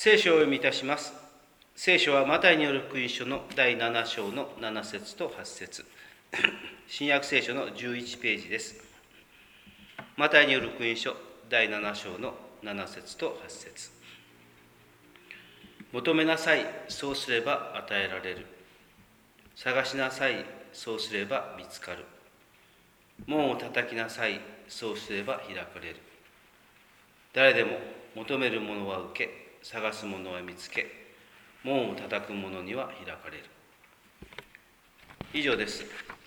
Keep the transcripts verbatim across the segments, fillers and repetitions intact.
聖書をお読みいたします。聖書はマタイによる福音書のだいなな章のなな節とはち節、新約聖書のじゅういちページです。マタイによる福音書だいなな章のなな節とはち節。求めなさい、そうすれば与えられる。探しなさい、そうすれば見つかる。門を叩きなさい、そうすれば開かれる。誰でも求める者は受け、探す者は見つけ、門を叩く者には開かれる。以上です。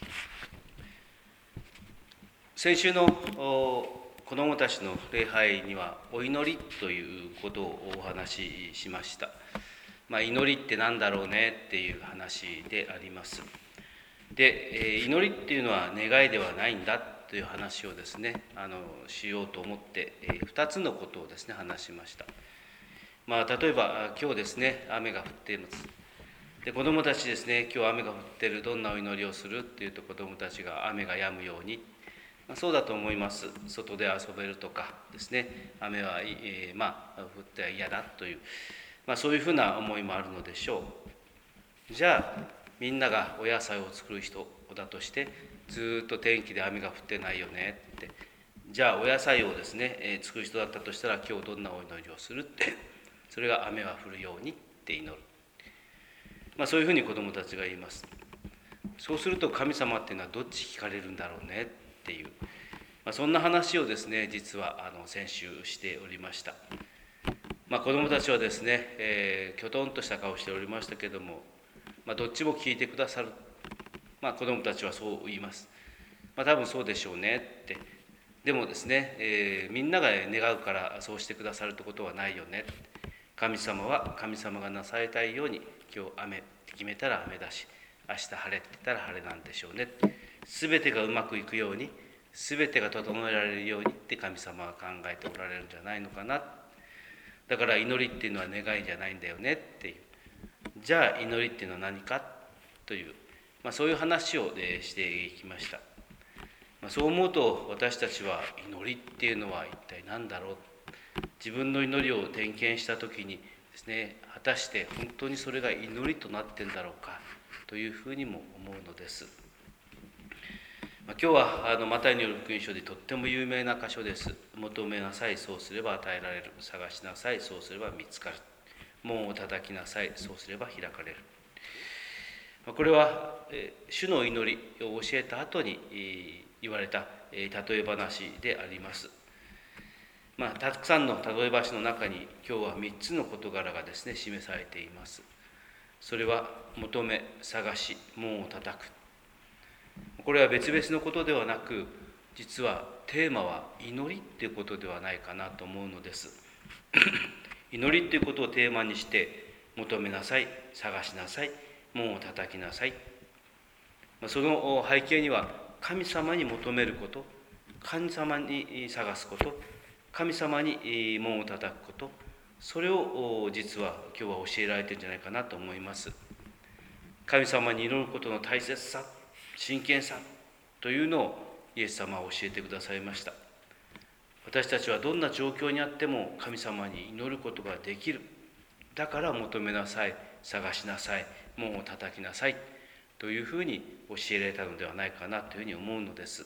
先週の子どもたちの礼拝にはお祈りということをお話ししました。まあ、祈りって何だろうねっていう話であります。で、祈りっていうのは願いではないんだという話をですね、あのしようと思ってふたつのことをですね話しました。まあ、例えば今日ですね雨が降っています。で子どもたちですね、今日雨が降ってる、どんなお祈りをするっていうと、子どもたちが雨が止むように、まあ、そうだと思います。外で遊べるとかですね、雨は、えー、まあ降っては嫌だという、まあ、そういうふうな思いもあるのでしょう。じゃあみんながお野菜を作る人だとして、ずっと天気で雨が降ってないよねって、じゃあお野菜をですね、えー、作る人だったとしたら、今日どんなお祈りをするって、それが雨は降るようにって祈る。まあ、そういうふうに子どもたちが言います。そうすると神様っていうのはどっち聞かれるんだろうねっていう、まあ、そんな話をですね、実はあの先週しておりました。まあ、子どもたちはですね、えー、きょとんとした顔をしておりましたけれども、まあ、どっちも聞いてくださる。まあ、子どもたちはそう言います。まあ、多分そうでしょうねって。でもですね、えー、みんなが願うからそうしてくださるってことはないよね。神様は神様がなされたいように、今日雨って決めたら雨だし、明日晴れって言ったら晴れなんでしょうね。すべてがうまくいくように、すべてが整えられるようにって神様は考えておられるんじゃないのかな。だから祈りっていうのは願いじゃないんだよねっていう。じゃあ祈りっていうのは何かという、まあ、そういう話を、ね、していきました。まあ、そう思うと、私たちは祈りっていうのは一体何だろう。自分の祈りを点検したときにですね、果たして本当にそれが祈りとなってんだろうかというふうにも思うのです。まあ、今日はあのマタイによる福音書でとっても有名な箇所です。求めなさい、そうすれば与えられる。探しなさい、そうすれば見つかる。門を叩きなさい、そうすれば開かれる。まあ、これは、えー、主の祈りを教えた後に、えー、言われた、えー、例え話であります。まあ、たくさんの例え話の中に今日はみっつの事柄がですね示されています。それは求め、探し、門を叩く。これは別々のことではなく、実はテーマは祈りっていうことではないかなと思うのです。祈りっていうことをテーマにして、求めなさい、探しなさい、門を叩きなさい。その背景には神様に求めること、神様に探すこと、神様に門を叩くこと、それを実は今日は教えられているんじゃないかなと思います。神様に祈ることの大切さ、真剣さというのをイエス様は教えてくださいました。私たちはどんな状況にあっても神様に祈ることができる。だから求めなさい、探しなさい、門を叩きなさいというふうに教えられたのではないかなというふうに思うのです。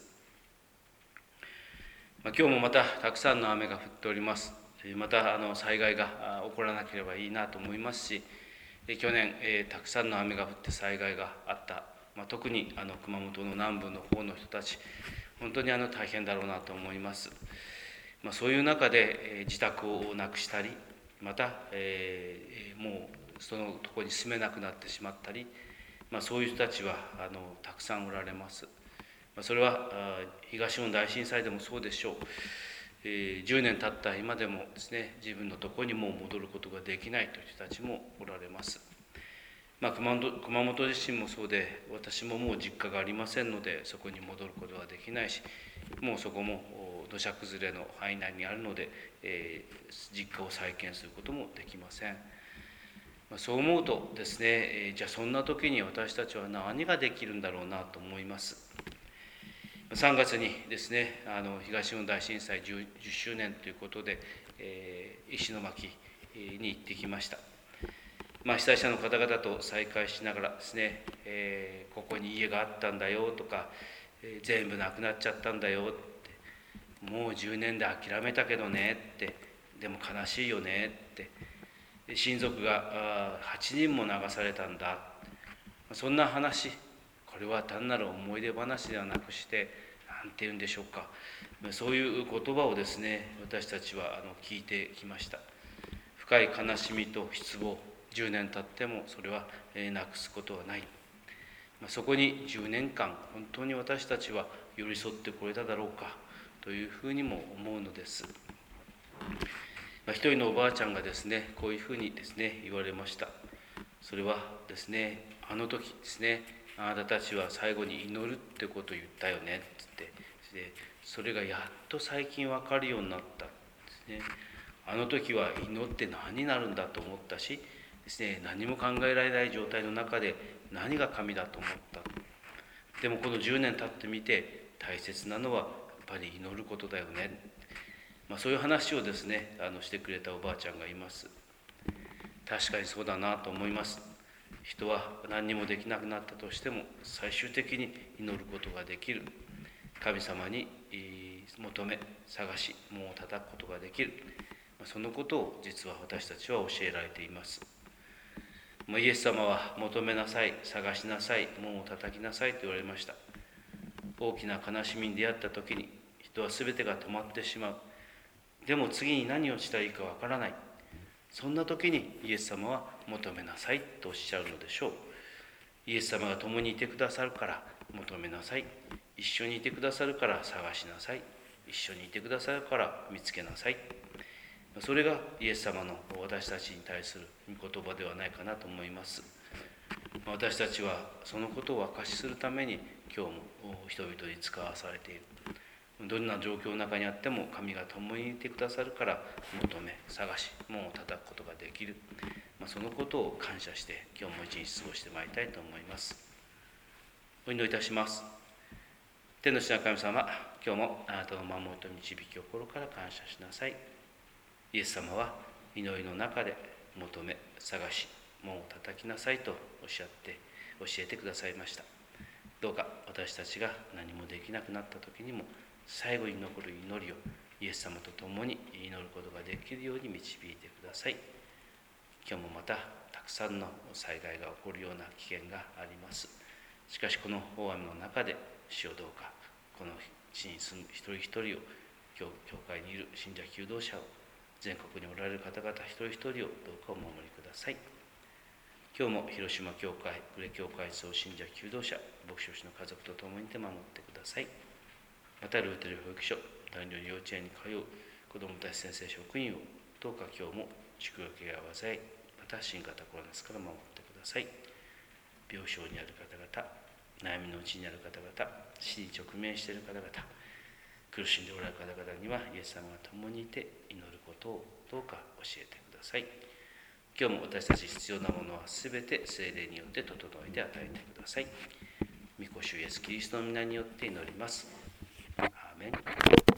今日もまたたくさんの雨が降っております。またあの災害が起こらなければいいなと思いますし、去年、えー、たくさんの雨が降って災害があった、まあ、特にあの熊本の南部の方の人たち、本当にあの大変だろうなと思います。まあ、そういう中で、えー、自宅をなくしたり、また、えー、もうそのところに住めなくなってしまったり、まあ、そういう人たちはあのたくさんおられます。それは東日本大震災でもそうでしょう。えー、じゅうねん経った今でもですね、自分のところにもう戻ることができないという人たちもおられます。まあ、熊本、熊本自身もそうで、私ももう実家がありませんので、そこに戻ることはできないし、もうそこも土砂崩れの範囲内にあるので、えー、実家を再建することもできません。まあ、そう思うとですね、えー、じゃあそんな時に私たちは何ができるんだろうなと思います。さんがつにですね、あの東日本大震災 10, じゅっしゅうねんということで、えー、石巻に行ってきました。まあ、被災者の方々と再会しながらですね、えー、ここに家があったんだよとか、えー、全部なくなっちゃったんだよって、もうじゅうねんで諦めたけどねって、でも悲しいよねって、親族がはちにんも流されたんだ、そんな話、これは単なる思い出話ではなくして、なんて言うんでしょうか、そういう言葉をですね、私たちはあの聞いてきました。深い悲しみと失望、じゅうねん経ってもそれはなくすことはない。そこにじゅうねんかん本当に私たちは寄り添ってこれただろうかというふうにも思うのです。一人のおばあちゃんがですね、こういうふうにですね言われました。それはですね、あの時ですね、あなたたちは最後に祈るってことを言ったよねって言って、それがやっと最近分かるようになったですね。あの時は祈って何になるんだと思ったしですね、何も考えられない状態の中で何が神だと思った。でもこのじゅうねん経ってみて大切なのはやっぱり祈ることだよね。まあ、そういう話をですねあのしてくれたおばあちゃんがいます。確かにそうだなと思います。人は何にもできなくなったとしても最終的に祈ることができる。神様に求め探し門を叩くことができる。そのことを実は私たちは教えられています。イエス様は求めなさい、探しなさい、門を叩きなさいと言われました。大きな悲しみに出会った時に人は全てが止まってしまう。でも次に何をしたらいいかわからない。そんな時にイエス様は求めなさいとおっしゃるのでしょう。イエス様が共にいてくださるから求めなさい。一緒にいてくださるから探しなさい。一緒にいてくださるから見つけなさい。それがイエス様の私たちに対する御言葉ではないかなと思います。私たちはそのことを証しするために今日も人々に使わされている。どんな状況の中にあっても神が共にいてくださるから求め探し門を叩くことができる。そのことを感謝して今日も一日過ごしてまいりたいと思います。お祈りいたします。天の父なる神様、今日もあなたの守りと導きを心から感謝しなさい。イエス様は祈りの中で求め探し門を叩きなさいとおっしゃって教えてくださいました。どうか私たちが何もできなくなった時にも最後に残る祈りをイエス様と共に祈ることができるように導いてください。今日もまたたくさんの災害が起こるような危険があります。しかしこの大雨の中で主よどうかこの地に住む一人一人を、教会にいる信者求道者を、全国におられる方々一人一人をどうかお守りください。今日も広島教会、呉教会総信者求道者、牧師の家族と共にて守ってください。またルーテル保育所、男女幼稚園に通う子どもたち先生職員をどうか今日も宿泊や災い、また新型コロナから守ってください。病床にある方々、悩みのうちにある方々、死に直面している方々、苦しんでおられる方々にはイエス様が共にいて祈ることをどうか教えてください。今日も私たち必要なものはすべて聖霊によって整えて与えてください。御子主イエスキリストの皆によって祈ります。アーメン。